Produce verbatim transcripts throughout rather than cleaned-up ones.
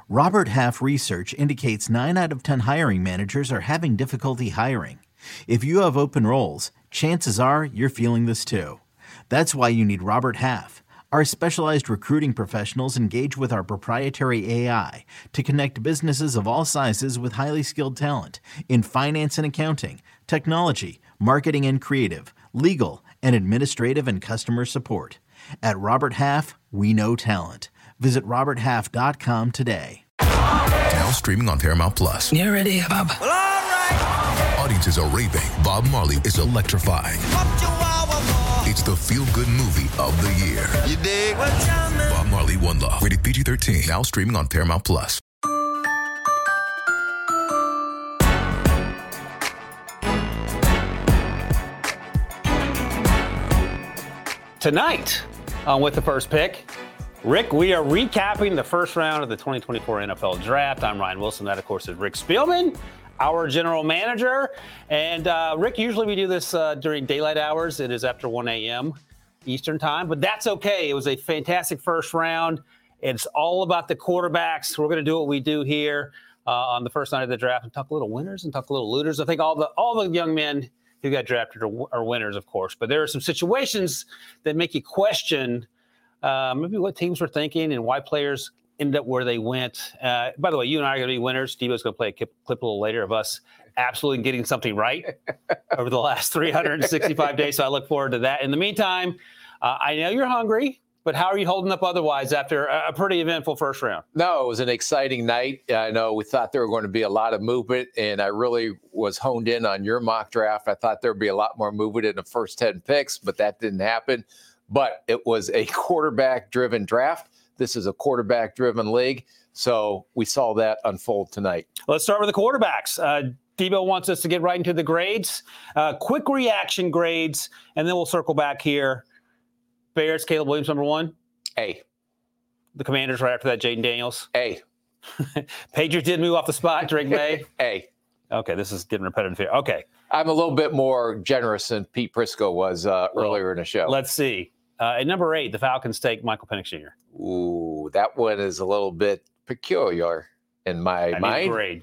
Robert Half research indicates nine out of ten hiring managers are having difficulty hiring. If you have open roles, chances are you're feeling this too. That's why you need Robert Half. Our specialized recruiting professionals engage with our proprietary A I to connect businesses of all sizes with highly skilled talent in finance and accounting, technology, marketing and creative, legal, and administrative and customer support. At Robert Half, we know talent. Visit robert half dot com today. Now streaming on Paramount Plus. You ready, Bob? Well, all right. Audiences are raving. Bob Marley is electrifying. It's the feel-good movie of the year. You dig? Bob Marley, One Love. Rated P G thirteen. Now streaming on Paramount Plus. Tonight, on With the First Pick, Rick, we are recapping the first round of the twenty twenty-four N F L Draft. I'm Ryan Wilson. That, of course, is Rick Spielman, our general manager. And, uh, Rick, usually we do this uh, during daylight hours. It is after one a.m. Eastern time, but that's okay. It was a fantastic first round. It's all about the quarterbacks. We're going to do what we do here uh, on the first night of the draft and talk a little winners and talk a little looters. I think all the all the young men who got drafted are, are winners, of course, but there are some situations that make you question uh, maybe what teams were thinking and why players ended up where they went. Uh, by the way, you and I are going to be winners. Devo's going to play a clip, clip a little later of us absolutely getting something right over the last three hundred sixty-five days, so I look forward to that. In the meantime, uh, I know you're hungry, but how are you holding up otherwise after a, a pretty eventful first round? No, it was an exciting night. I know we thought there were going to be a lot of movement, and I really was honed in on your mock draft. I thought there would be a lot more movement in the first ten picks, but that didn't happen. But it was a quarterback-driven draft. This is a quarterback-driven league, so we saw that unfold tonight. Let's start with the quarterbacks. Uh, Debo wants us to get right into the grades, uh, quick reaction grades, and then we'll circle back here. Bears, Caleb Williams, number one. A. The Commanders right after that, Jaden Daniels. A. Patriots did move off the spot, Drake May. A. Okay, this is getting repetitive here. Okay. I'm a little bit more generous than Pete Prisco was uh, well, earlier in the show. Let's see. Uh, at number eight, the Falcons take Michael Penix Junior Ooh, that one is a little bit peculiar in my I mind. Need grade.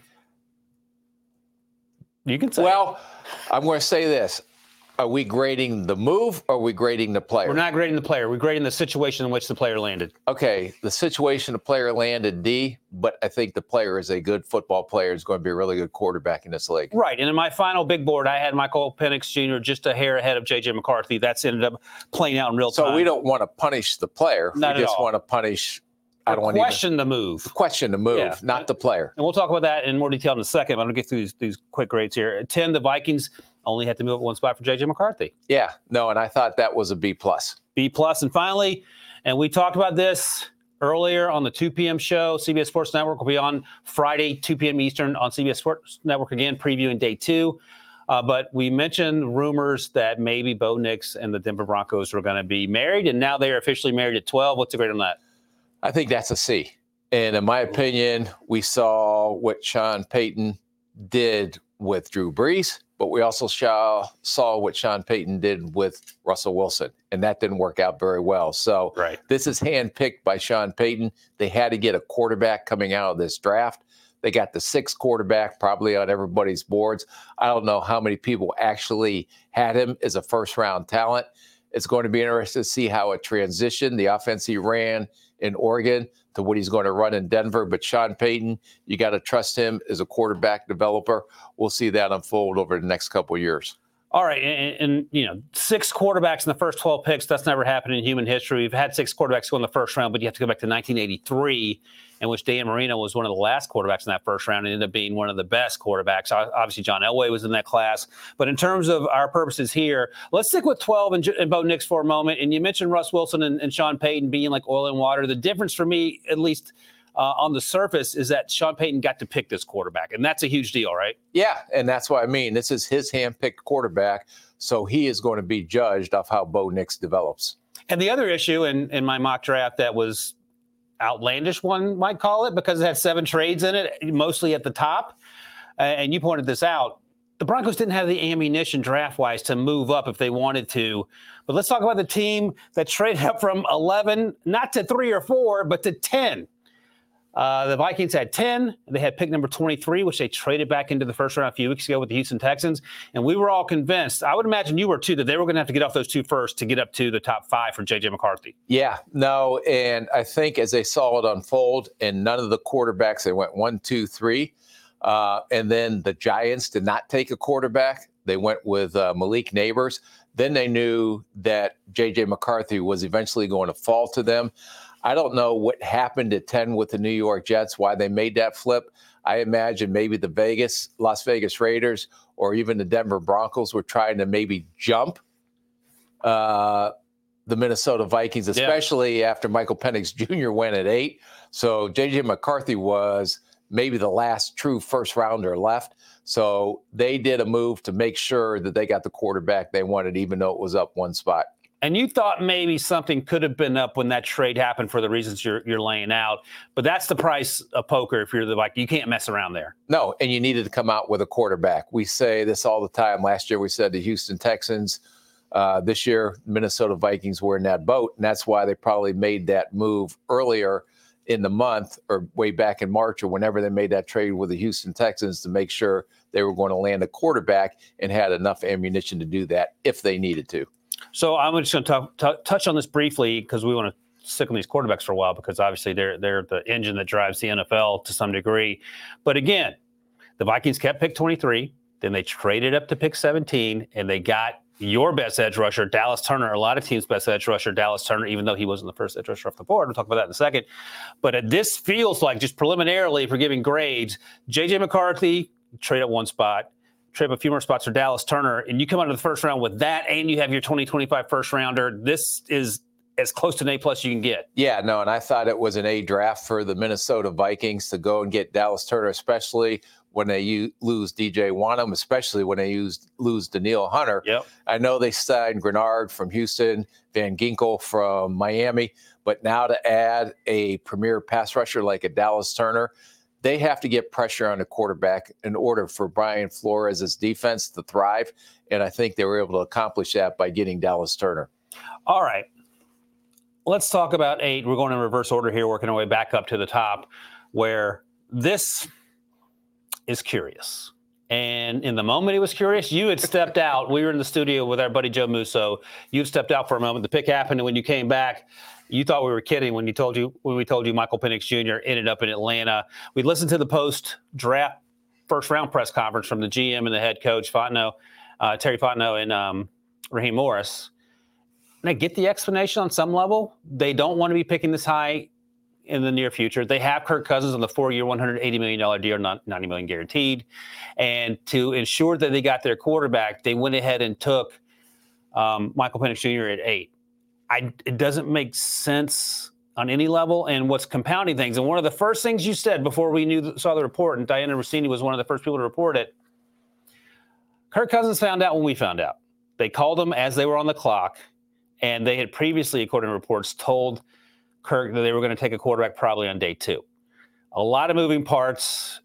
You can say. Well, I'm going to say this. Are we grading the move or are we grading the player? We're not grading the player. We're grading the situation in which the player landed. Okay, the situation the player landed D, but I think the player is a good football player. Is going to be a really good quarterback in this league. Right, and in my final big board, I had Michael Penix Junior just a hair ahead of J J McCarthy. That's ended up playing out in real time. So we don't want to punish the player. Not we at just all. want to punish. I don't want to question the move. Question the move, Yeah. not the player. And we'll talk about that in more detail in a second. But I'm going to get through these, these quick grades here. At ten, the Vikings only had to move up one spot for J J McCarthy. Yeah, no, and I thought that was a B plus. B plus, and finally, and we talked about this earlier on the two p.m. show. C B S Sports Network will be on Friday, two p.m. Eastern on C B S Sports Network again, previewing day two. Uh, but we mentioned rumors that maybe Bo Nix and the Denver Broncos were going to be married, and now they are officially married at twelve. What's the grade on that? I think that's a C. And in my opinion, we saw what Sean Payton did with Drew Brees, but we also saw, saw what Sean Payton did with Russell Wilson, and that didn't work out very well. So right. This is handpicked by Sean Payton. They had to get a quarterback coming out of this draft. They got the sixth quarterback probably on everybody's boards. I don't know how many people actually had him as a first-round talent. It's going to be interesting to see how it transitioned, the offense he ran in Oregon to what he's going to run in Denver. But Sean Payton, you got to trust him as a quarterback developer. We'll see that unfold over the next couple of years. All right, and, and, you know, six quarterbacks in the first twelve picks, that's never happened in human history. We've had six quarterbacks go in the first round, but you have to go back to nineteen eighty-three, in which Dan Marino was one of the last quarterbacks in that first round and ended up being one of the best quarterbacks. Obviously, John Elway was in that class. But in terms of our purposes here, let's stick with twelve and, and Bo Nix for a moment. And you mentioned Russ Wilson and, and Sean Payton being like oil and water. The difference for me, at least uh, on the surface, is that Sean Payton got to pick this quarterback. And that's a huge deal, right? Yeah, and that's what I mean. This is his handpicked quarterback, so he is going to be judged off how Bo Nix develops. And the other issue in, in my mock draft that was outlandish, one might call it, because it had seven trades in it, mostly at the top. Uh, and you pointed this out. The Broncos didn't have the ammunition draft-wise to move up if they wanted to. But let's talk about the team that traded up from eleven, not to three or four, but to ten. Uh, the Vikings had ten. They had pick number twenty-three, which they traded back into the first round a few weeks ago with the Houston Texans. And we were all convinced, I would imagine you were too, that they were going to have to get off those two first to get up to the top five for J J McCarthy. Yeah, no. And I think as they saw it unfold, and none of the quarterbacks, they went one, two, three. Uh, and then the Giants did not take a quarterback. They went with uh, Malik Neighbors. Then they knew that J J McCarthy was eventually going to fall to them. I don't know what happened at ten with the New York Jets, why they made that flip. I imagine maybe the Vegas, Las Vegas Raiders, or even the Denver Broncos were trying to maybe jump uh, the Minnesota Vikings, especially yeah. after Michael Penix Junior went at eight. So J J McCarthy was maybe the last true first rounder left. So they did a move to make sure that they got the quarterback they wanted, even though it was up one spot. And you thought maybe something could have been up when that trade happened for the reasons you're you're laying out. But that's the price of poker if you're the Vikings. You can't mess around there. No, and you needed to come out with a quarterback. We say this all the time. Last year we said the Houston Texans. Uh, this year, Minnesota Vikings were in that boat, and that's why they probably made that move earlier in the month or way back in March or whenever they made that trade with the Houston Texans to make sure they were going to land a quarterback and had enough ammunition to do that if they needed to. So I'm just going to t- touch on this briefly because we want to stick on these quarterbacks for a while because obviously they're they're the engine that drives the N F L to some degree. But again, the Vikings kept pick twenty-three, then they traded up to pick seventeen, and they got your best edge rusher, Dallas Turner. A lot of teams' best edge rusher, Dallas Turner, even though he wasn't the first edge rusher off the board. We'll talk about that in a second. But uh, this feels like, just preliminarily, if we're giving grades, J J McCarthy, trade up one spot. Trade up a few more spots for Dallas Turner, and you come out of the first round with that, and you have your twenty twenty-five first rounder. This is as close to an A plus you can get. Yeah, no, and I thought it was an A draft for the Minnesota Vikings to go and get Dallas Turner, especially when they u- lose D J Wanham, especially when they use, lose Danielle Hunter. Yep. I know they signed Grenard from Houston, Van Ginkel from Miami, but now to add a premier pass rusher like a Dallas Turner, they have to get pressure on the quarterback in order for Brian Flores' defense to thrive. And I think they were able to accomplish that by getting Dallas Turner. All right. Let's talk about eight. We're going in reverse order here, working our way back up to the top, where this is curious. And in the moment it was curious, you had stepped out. We were in the studio with our buddy Joe Musso. You stepped out for a moment. The pick happened, and when you came back, you thought we were kidding when you told you when we told you Michael Penix Junior ended up in Atlanta. We listened to the post-draft first-round press conference from the G M and the head coach, Fontenot, uh, Terry Fontenot and um, Raheem Morris. And I get the explanation on some level. They don't want to be picking this high in the near future. They have Kirk Cousins on the four-year, one hundred eighty million dollars deal, ninety million dollars guaranteed. And to ensure that they got their quarterback, they went ahead and took um, Michael Penix Junior at eight. I, it doesn't make sense on any level, and what's compounding things. And one of the first things you said before we knew saw the report, and Diana Rossini was one of the first people to report it, Kirk Cousins found out when we found out. They called him as they were on the clock, and they had previously, according to reports, told Kirk that they were going to take a quarterback probably on day two. A lot of moving parts.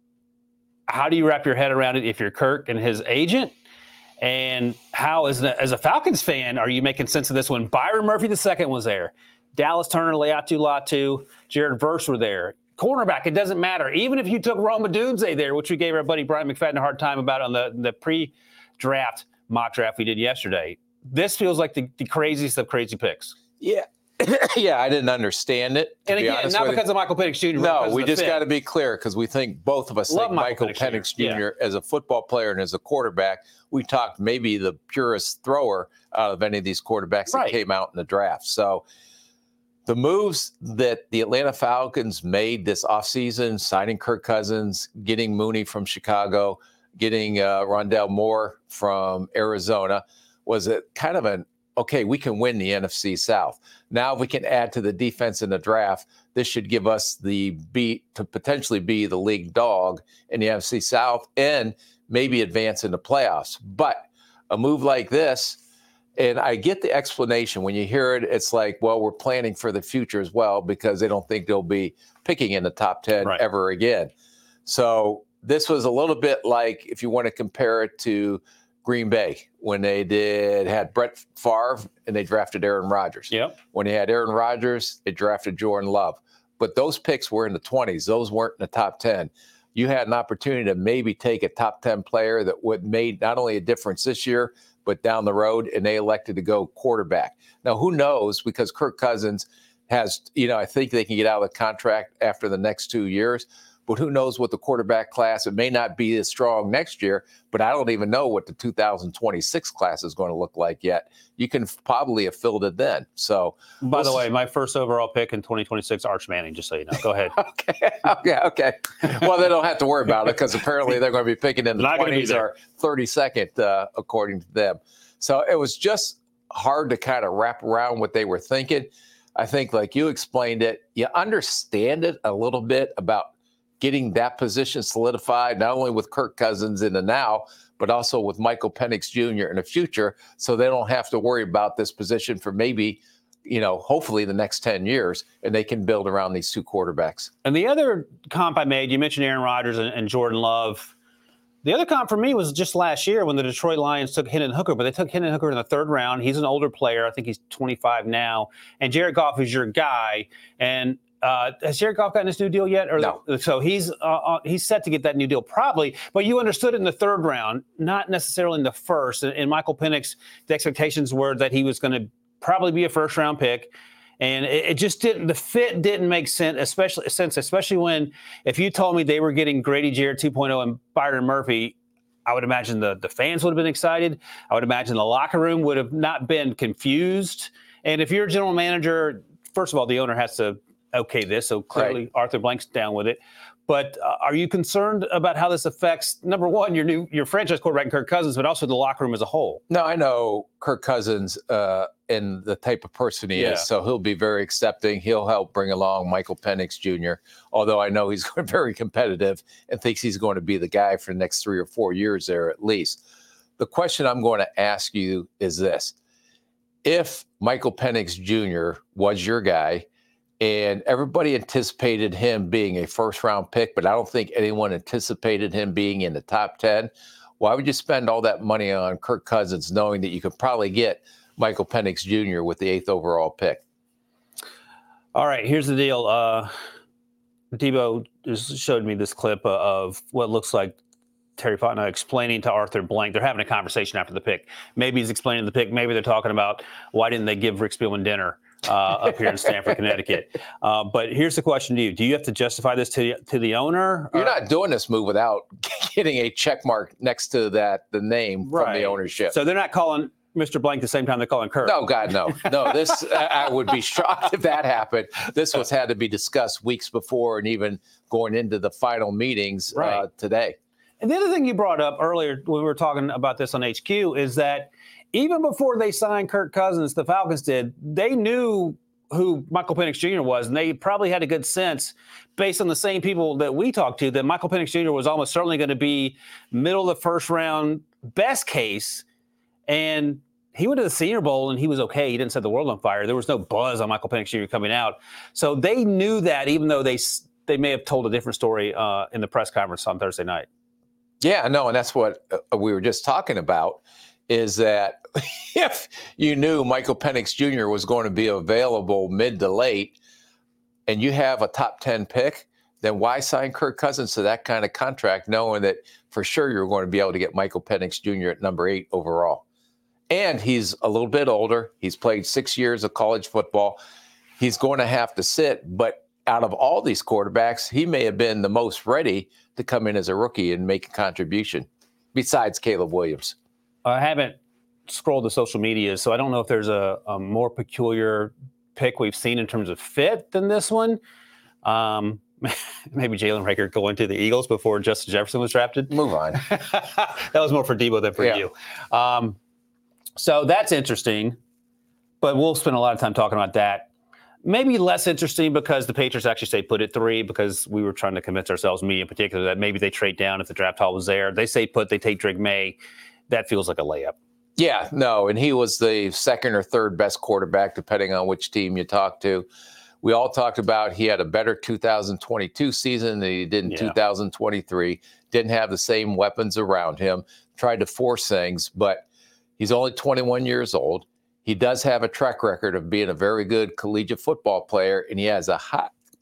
How do you wrap your head around it if you're Kirk and his agent? And how, as a, as a Falcons fan, are you making sense of this when Byron Murphy the second was there? Dallas Turner, Leatu Latu, Jared Verse were there. Cornerback, it doesn't matter. Even if you took Rome Odunze there, which we gave our buddy Brian McFadden a hard time about on the, the pre-draft mock draft we did yesterday. This feels like the, the craziest of crazy picks. Yeah. yeah, I didn't understand it. And again, be not because you. of Michael Penix Junior No, we just got to be clear because we think both of us Love think Michael, Michael Penix, Penix Junior yeah. as a football player and as a quarterback. We talked maybe the purest thrower out of any of these quarterbacks right. that came out in the draft. So the moves that the Atlanta Falcons made this offseason, signing Kirk Cousins, getting Mooney from Chicago, getting uh, Rondale Moore from Arizona, was a kind of an okay, we can win the N F C South. Now, if we can add to the defense in the draft, this should give us the beat to potentially be the league dog in the N F C South and maybe advance in the playoffs. But a move like this, and I get the explanation. When you hear it, it's like, well, we're planning for the future as well because they don't think they'll be picking in the top ten right. ever again. So this was a little bit like, if you want to compare it to Green Bay, when they did had Brett Favre and they drafted Aaron Rodgers. Yep. When they had Aaron Rodgers, they drafted Jordan Love. but those picks were in the twenties. Those weren't in the top ten. You had an opportunity to maybe take a top ten player that would made not only a difference this year, but down the road, and they elected to go quarterback. Now, who knows? Because Kirk Cousins has, you know, I think they can get out of the contract after the next two years. But who knows what the quarterback class, it may not be as strong next year, but I don't even know what the two thousand twenty-six class is going to look like yet. You can probably have filled it then. So, by the way, my first overall pick in twenty twenty-six, Arch Manning, just so you know. Go ahead. okay, okay, okay. Well, they don't have to worry about it because apparently they're going to be picking in the twenties or thirty-second, uh, according to them. So it was just hard to kind of wrap around what they were thinking. I think, like you explained it, you understand it a little bit about getting that position solidified, not only with Kirk Cousins in the now, but also with Michael Penix Junior in the future, so they don't have to worry about this position for maybe, you know, hopefully the next ten years, and they can build around these two quarterbacks. And the other comp I made, you mentioned Aaron Rodgers and, and Jordan Love. The other comp for me was just last year when the Detroit Lions took Hendon Hooker, but they took Hendon Hooker in the third round. He's an older player. I think he's twenty-five now. And Jared Goff is your guy. And Uh, has Jared Goff gotten his new deal yet? Or no. So he's uh, he's set to get that new deal probably. But you understood it in the third round, not necessarily in the first. And, and Michael Penix, the expectations were that he was going to probably be a first round pick. And it, it just didn't, the fit didn't make sense, especially sense, especially when if you told me they were getting Grady Jarrett two point oh and Byron Murphy, I would imagine the, the fans would have been excited. I would imagine the locker room would have not been confused. And if you're a general manager, first of all, the owner has to okay this, so clearly right. Arthur Blank's down with it. But uh, are you concerned about how this affects, number one, your new your franchise quarterback, Kirk Cousins, but also the locker room as a whole? No, I know Kirk Cousins uh, and the type of person he yeah. is, so he'll be very accepting. He'll help bring along Michael Penix Junior, although I know he's very competitive and thinks he's going to be the guy for the next three or four years there at least. The question I'm going to ask you is this. If Michael Penix Junior was your guy, and everybody anticipated him being a first-round pick, but I don't think anyone anticipated him being in the top ten. Why would you spend all that money on Kirk Cousins knowing that you could probably get Michael Penix Junior with the eighth overall pick? All right, here's the deal. Uh, Debo just showed me this clip of what looks like Terry Fontenot explaining to Arthur Blank. They're having a conversation after the pick. Maybe he's explaining the pick. Maybe they're talking about why didn't they give Rick Spielman dinner uh, up here in Stamford, Connecticut. Uh, but here's the question to you. Do you have to justify this to the, to the owner? You're not doing this move without getting a check mark next to that, the name right. from the ownership. So they're not calling Mister Blank the same time they're calling Kirk. No, God, no. No, this, I would be shocked if that happened. This was had to be discussed weeks before and even going into the final meetings right. uh, today. And the other thing you brought up earlier when we were talking about this on H Q is that even before they signed Kirk Cousins, the Falcons did, they knew who Michael Penix Junior was, and they probably had a good sense based on the same people that we talked to that Michael Penix Junior was almost certainly going to be middle of the first round, best case. And he went to the Senior Bowl and he was okay. He didn't set the world on fire. There was no buzz on Michael Penix Junior coming out. So they knew that, even though they they may have told a different story uh, in the press conference on Thursday night. Yeah, no, and that's what uh, we were just talking about, is that if you knew Michael Penix Junior was going to be available mid to late and you have a top ten pick, then why sign Kirk Cousins to that kind of contract knowing that for sure you're going to be able to get Michael Penix Junior at number eight overall? And he's a little bit older. He's played six years of college football. He's going to have to sit, but out of all these quarterbacks, he may have been the most ready to come in as a rookie and make a contribution, besides Caleb Williams. I haven't scrolled the social media, so I don't know if there's a, a more peculiar pick we've seen in terms of fit than this one. Um, maybe Jalen Reagor going to the Eagles before Justin Jefferson was drafted. Move on. That was more for Debo than for yeah. you. Um, so that's interesting, but we'll spend a lot of time talking about that. Maybe less interesting because the Patriots actually say put at three, because we were trying to convince ourselves, me in particular, that maybe they trade down if the draft haul was there. They say put, they take Drake May. That feels like a layup. Yeah, no, and he was the second or third best quarterback, depending on which team you talk to. We all talked about he had a better two thousand twenty-two season than he did in yeah. two thousand twenty-three. Didn't have the same weapons around him. Tried to force things, but he's only twenty-one years old. He does have a track record of being a very good collegiate football player, and he has a high,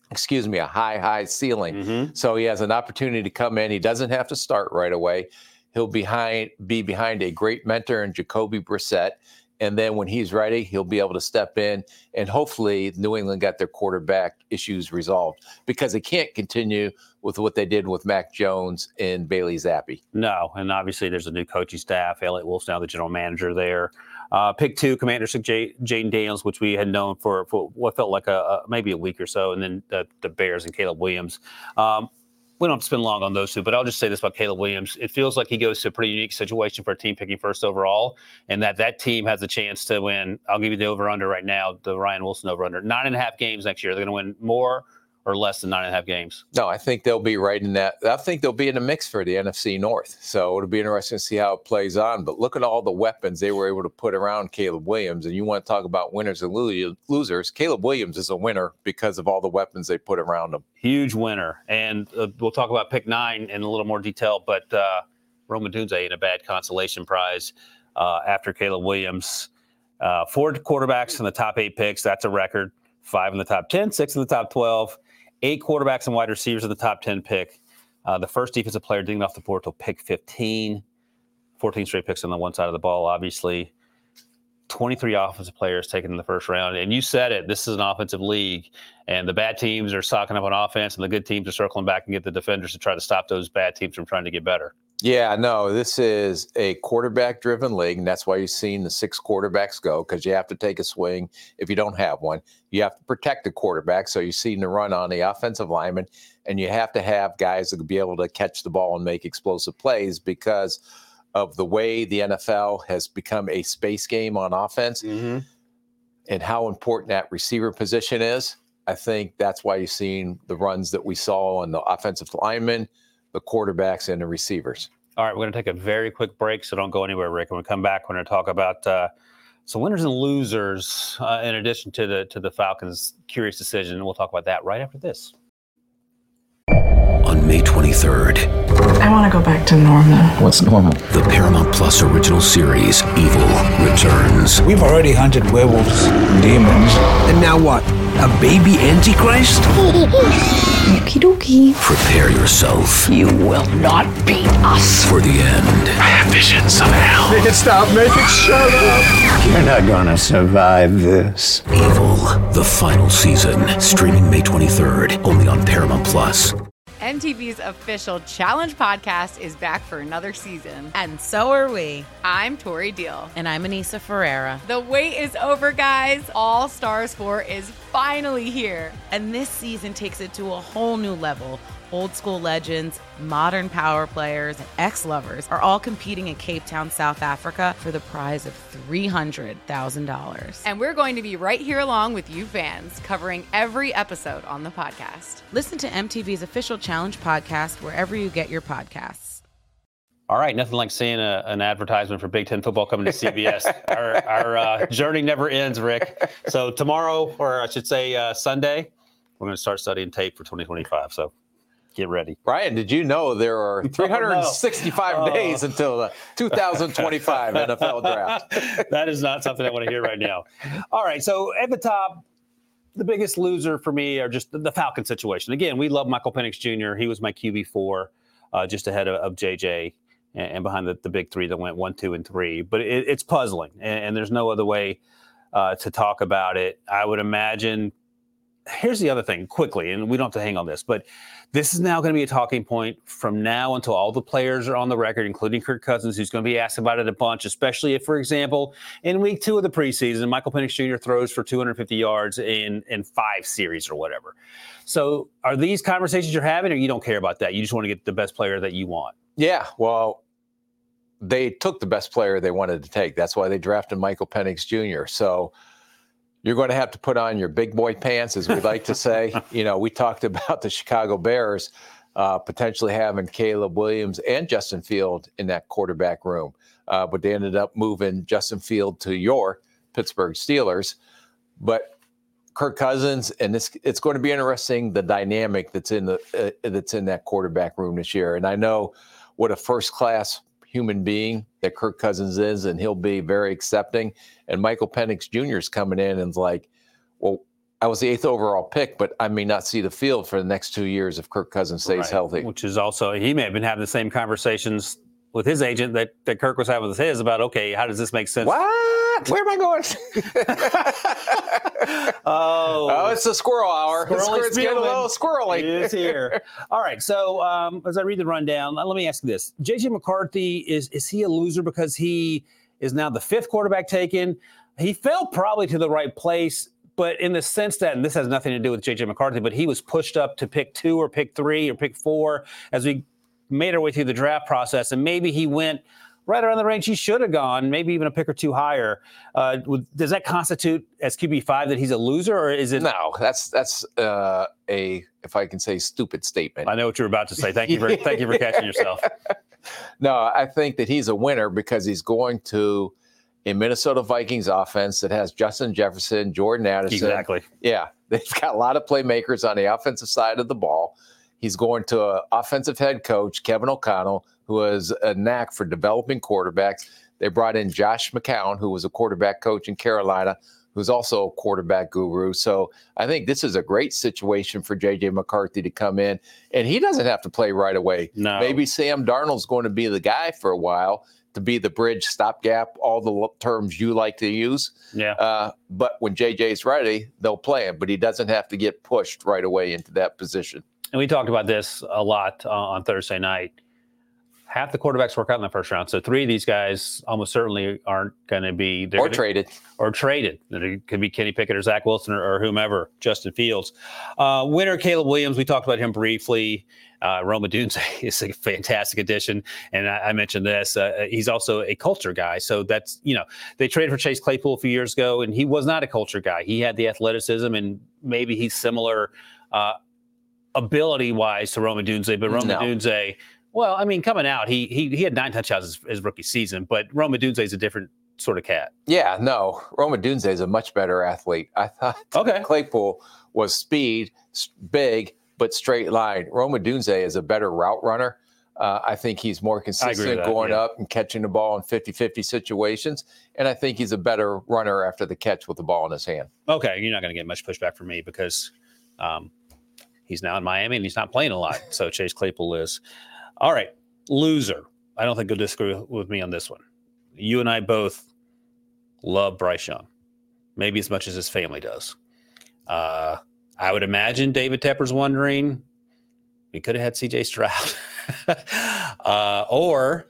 excuse me, a high, high ceiling. Mm-hmm. So he has an opportunity to come in. He doesn't have to start right away. He'll behind, be behind a great mentor in Jacoby Brissett. And then when he's ready, he'll be able to step in, and hopefully New England got their quarterback issues resolved, because they can't continue with what they did with Mac Jones and Bailey Zappi. No, and obviously there's a new coaching staff. Elliott Wolf's now the general manager there. Uh, pick two, Commanders took J- Jaden Daniels, which we had known for, for what felt like a, a maybe a week or so, and then the, the Bears and Caleb Williams. Um, We don't have to spend long on those two, but I'll just say this about Caleb Williams. It feels like he goes to a pretty unique situation for a team picking first overall, and that that team has a chance to win. I'll give you the over-under right now, the Ryan Wilson over-under. Nine and a half games next year. They're going to win more or less than nine and a half games? No, I think they'll be right in that. I think they'll be in the mix for the N F C North. So it'll be interesting to see how it plays on. But look at all the weapons they were able to put around Caleb Williams. And you want to talk about winners and lo- losers. Caleb Williams is a winner because of all the weapons they put around him. Huge winner. And uh, we'll talk about pick nine in a little more detail. But uh, Rome Odunze in a bad consolation prize uh, after Caleb Williams. Uh, four quarterbacks in the top eight picks. That's a record. Five in the top ten, six in the top twelve. Eight quarterbacks and wide receivers in the top ten pick. Uh, the first defensive player digging off the board till pick fifteen. fourteen straight picks on the one side of the ball, obviously. twenty-three offensive players taken in the first round. And you said it, this is an offensive league. And the bad teams are stocking up on offense, and the good teams are circling back and get the defenders to try to stop those bad teams from trying to get better. Yeah, no, this is a quarterback-driven league, and that's why you've seen the six quarterbacks go, because you have to take a swing if you don't have one. You have to protect the quarterback, so you've seen the run on the offensive lineman, and you have to have guys that will be able to catch the ball and make explosive plays because of the way the N F L has become a space game on offense Mm-hmm. and how important that receiver position is. I think that's why you've seen the runs that we saw on the offensive linemen, the quarterbacks, and the receivers. All right, we're going to take a very quick break, so don't go anywhere, Rick. When we come back, we're going to talk about uh, some winners and losers uh, in addition to the to the Falcons' curious decision, and we'll talk about that right after this. On May twenty-third, I want to go back to normal. What's normal? the Paramount Plus original series, Evil, returns. We've already hunted werewolves, demons. And now what? A baby Antichrist? Okie dokie. Prepare yourself You will not beat us. for the end. I have visions of hell. Make it stop, make it shut up. You're not gonna survive this. Evil, the final season, streaming May twenty-third, only on Paramount Plus. M T V's official Challenge podcast is back for another season. And so are we. I'm Tori Deal. And I'm Anissa Ferreira. The wait is over, guys. All Stars four is finally here. And this season takes it to a whole new level. Old school legends, modern power players, and ex-lovers are all competing in Cape Town, South Africa for the prize of three hundred thousand dollars. And we're going to be right here along with you fans, covering every episode on the podcast. Listen to M T V's official Challenge podcast wherever you get your podcasts. All right, nothing like seeing a, an advertisement for Big Ten football coming to C B S. our our uh, journey never ends, Rick. So tomorrow, or I should say uh, Sunday, we're going to start studying tape for twenty twenty-five. So get ready. Brian, did you know there are three hundred sixty-five Oh, no. days until the two thousand twenty-five N F L draft? That is not something I want to hear right now. All right, so at the top, the biggest loser for me are just the, the Falcon situation. Again, we love Michael Penix Junior He was my Q B four, uh, just ahead of, of J J and, and behind the, the big three that went one, two, and three. But it, it's puzzling, and, and there's no other way uh, to talk about it. I would imagine. Here's the other thing, quickly, and we don't have to hang on this, but this is now going to be a talking point from now until all the players are on the record, including Kirk Cousins, who's going to be asked about it a bunch, especially if, for example, in week two of the preseason, Michael Penix Junior throws for two hundred fifty yards in, in five series or whatever. So are these conversations you're having, or you don't care about that? You just want to get the best player that you want? Yeah, well, they took the best player they wanted to take. That's why they drafted Michael Penix Junior So you're going to have to put on your big boy pants, as we like to say. You know, we talked about the Chicago Bears uh, potentially having Caleb Williams and Justin Field in that quarterback room. Uh, but they ended up moving Justin Field to your Pittsburgh Steelers. But Kirk Cousins, and this, it's going to be interesting, the dynamic that's in the uh, that's in that quarterback room this year. And I know what a first-class human being that Kirk Cousins is, and he'll be very accepting. And Michael Penix Junior is coming in and is like, well, I was the eighth overall pick, but I may not see the field for the next two years if Kirk Cousins stays right. healthy. Which is also, he may have been having the same conversations with his agent that, that Kirk was having with his about, okay, how does this make sense? What? Where am I going? oh, oh, it's the squirrel hour. Squirrely It's getting a little squirrely. It's here. All right. So um, as I read the rundown, let me ask you this. J J McCarthy, is is he a loser because he is now the fifth quarterback taken? He fell probably to the right place, but in the sense that, and this has nothing to do with J J McCarthy, but he was pushed up to pick two or pick three or pick four as we made our way through the draft process, and maybe he went right around the range he should have gone, maybe even a pick or two higher. Uh, does that constitute as Q B five that he's a loser, or is it? No, that's that's uh, a, if I can say, stupid statement. I know what you're about to say. Thank you for thank you for catching yourself. No, I think that he's a winner because he's going to a Minnesota Vikings offense that has Justin Jefferson, Jordan Addison. Exactly. Yeah, they've got a lot of playmakers on the offensive side of the ball. He's going to an offensive head coach, Kevin O'Connell, who has a knack for developing quarterbacks. They brought in Josh McCown, who was a quarterback coach in Carolina, who's also a quarterback guru. So I think this is a great situation for J J McCarthy to come in, and he doesn't have to play right away. No. Maybe Sam Darnold's going to be the guy for a while to be the bridge, stopgap, all the terms you like to use. Yeah. Uh, but when J J's ready, they'll play him, but he doesn't have to get pushed right away into that position. And we talked about this a lot uh, on Thursday night. Half the quarterbacks work out in the first round. So three of these guys almost certainly aren't going to be – Or gonna, traded. Or traded. It could be Kenny Pickett or Zach Wilson or, or whomever, Justin Fields. Uh, winner, Caleb Williams, we talked about him briefly. Uh, Rome Odunze is a fantastic addition. And I, I mentioned this. Uh, he's also a culture guy. So that's – you know, they traded for Chase Claypool a few years ago, and he was not a culture guy. He had the athleticism, and maybe he's similar uh, – ability-wise to Rome Odunze, but Rome No. Odunze, well, I mean, coming out, he he he had nine touchdowns his, his rookie season, but Rome Odunze is a different sort of cat. Yeah, no, Rome Odunze is a much better athlete. I thought okay. Claypool was speed, big, but straight line. Rome Odunze is a better route runner. Uh, I think he's more consistent that, going yeah. up and catching the ball in fifty-fifty situations, and I think he's a better runner after the catch with the ball in his hand. Okay, you're not going to get much pushback from me because um, he's now in Miami and he's not playing a lot. So Chase Claypool is. All right, loser. I don't think you'll disagree with me on this one. You and I both love Bryce Young, maybe as much as his family does. Uh, I would imagine David Tepper's wondering, we could have had C J Stroud. uh, or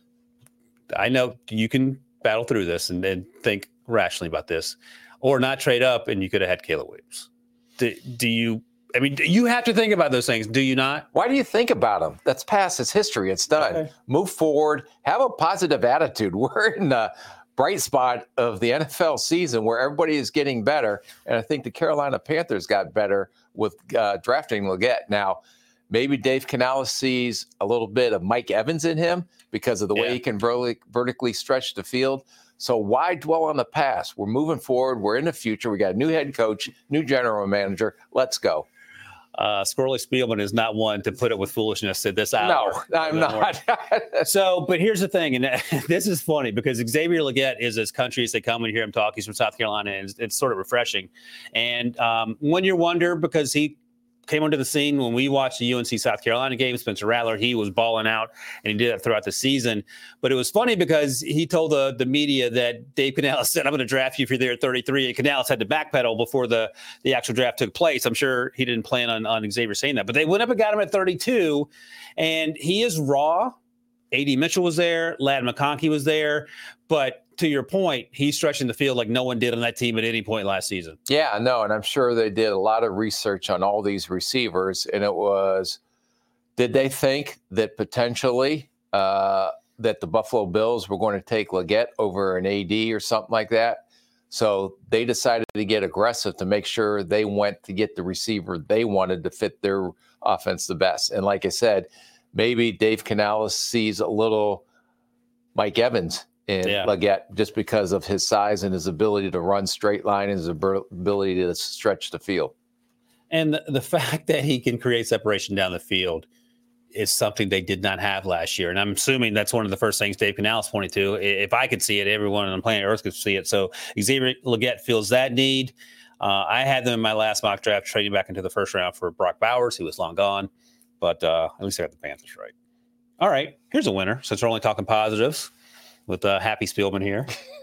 I know you can battle through this and, and think rationally about this, or not trade up and you could have had Caleb Williams. Do, do you, I mean, you have to think about those things, do you not? Why do you think about them? That's past. It's history. It's done. Okay. Move forward. Have a positive attitude. We're in the bright spot of the N F L season where everybody is getting better. And I think the Carolina Panthers got better with uh, drafting Leggett. Now, maybe Dave Canales sees a little bit of Mike Evans in him because of the way yeah. he can vertically, vertically stretch the field. So why dwell on the past? We're moving forward. We're in the future. We got a new head coach, new general manager. Let's go. Uh, Squirrely Spielman is not one to put up with foolishness at this hour. No, I'm not. So, but here's the thing, and this is funny because Xavier Leggett is as country as they come when you hear him talk. He's from South Carolina, and it's, it's sort of refreshing. And um, one year wonder because he came onto the scene when we watched the U N C South Carolina game. Spencer Rattler, he was balling out, and he did that throughout the season. But it was funny because he told the, the media that Dave Canales said, I'm going to draft you if you're there at thirty-three. And Canales had to backpedal before the, the actual draft took place. I'm sure he didn't plan on, on Xavier saying that. But they went up and got him at thirty-two, and he is raw. A D Mitchell was there. Ladd McConkey was there. But to your point, he's stretching the field like no one did on that team at any point last season. Yeah, no, and I'm sure they did a lot of research on all these receivers, and it was, did they think that potentially uh, that the Buffalo Bills were going to take Leggett over an A D or something like that? So they decided to get aggressive to make sure they went to get the receiver they wanted to fit their offense the best. And like I said, maybe Dave Canales sees a little Mike Evans in yeah. Leggett just because of his size and his ability to run straight line and his ability to stretch the field. And the, the fact that he can create separation down the field is something they did not have last year. And I'm assuming that's one of the first things Dave Canales pointed to. If I could see it, everyone on planet Earth could see it. So Xavier Leggett feels that need. Uh, I had them in my last mock draft, trading back into the first round for Brock Bowers, who was long gone. But uh, at least I got the Panthers right. All right, here's a winner, since we're only talking positives with uh, Happy Spielman here.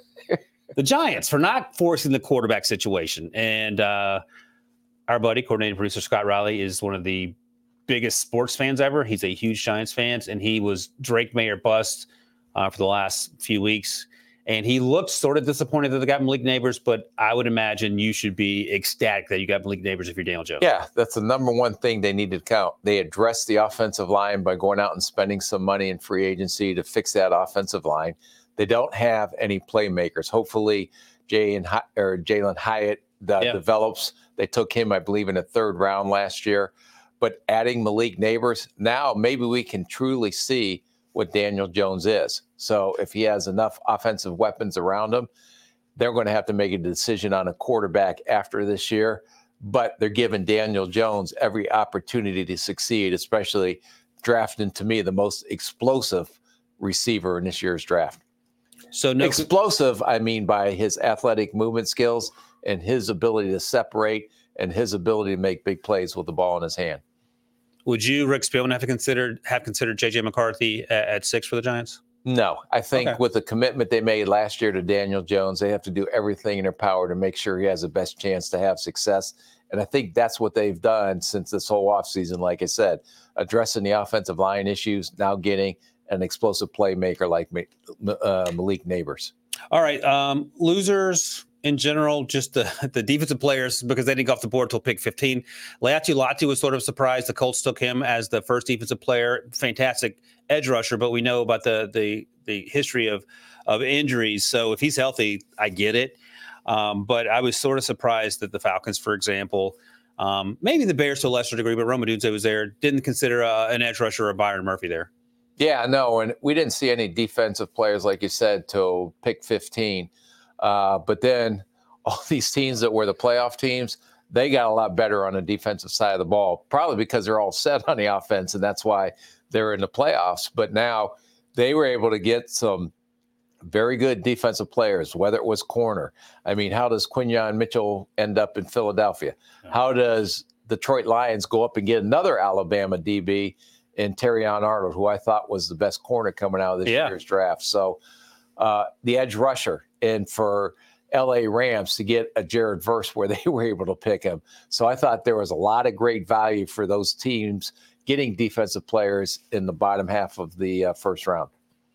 The Giants for not forcing the quarterback situation. And uh, our buddy, coordinating producer Scott Riley, is one of the biggest sports fans ever. He's a huge Giants fan, and he was Drake May or bust uh, for the last few weeks. And he looked sort of disappointed that they got Malik Neighbors, but I would imagine you should be ecstatic that you got Malik Neighbors if you're Daniel Jones. Yeah, that's the number one thing they need to count. They addressed the offensive line by going out and spending some money in free agency to fix that offensive line. They don't have any playmakers. Hopefully, Jay and or Jalen Hyatt uh, yeah. develops. They took him, I believe, in the third round last year. But adding Malik Neighbors, now maybe we can truly see what Daniel Jones is. So if he has enough offensive weapons around him, they're going to have to make a decision on a quarterback after this year. But they're giving Daniel Jones every opportunity to succeed, especially drafting, to me, the most explosive receiver in this year's draft. So no explosive, I mean, by his athletic movement skills and his ability to separate and his ability to make big plays with the ball in his hand. Would you, Rick Spielman, have considered have considered J J McCarthy at, at six for the Giants? No, I think okay. with the commitment they made last year to Daniel Jones, they have to do everything in their power to make sure he has the best chance to have success. And I think that's what they've done since this whole offseason, like I said, addressing the offensive line issues, now getting an explosive playmaker like uh, Malik Neighbors. All right, um, losers in general, just the, the defensive players, because they didn't go off the board until pick fifteen. Laiatu Latu was sort of surprised the Colts took him as the first defensive player. Fantastic edge rusher, but we know about the the the history of of injuries. So if he's healthy, I get it. Um, but I was sort of surprised that the Falcons, for example, um, maybe the Bears to a lesser degree, but Roma Dunze was there, didn't consider uh, an edge rusher or Byron Murphy there. Yeah, no, and we didn't see any defensive players, like you said, till pick fifteen. Uh, but then all these teams that were the playoff teams, they got a lot better on the defensive side of the ball, probably because they're all set on the offense, and that's why they're in the playoffs. But now they were able to get some very good defensive players, whether it was corner. I mean, how does Quinyon Mitchell end up in Philadelphia? How does Detroit Lions go up and get another Alabama D B in Terrion Arnold, who I thought was the best corner coming out of this yeah. year's draft? So uh, the edge rusher, and for L A Rams to get a Jared Verse where they were able to pick him. So I thought there was a lot of great value for those teams getting defensive players in the bottom half of the uh, first round.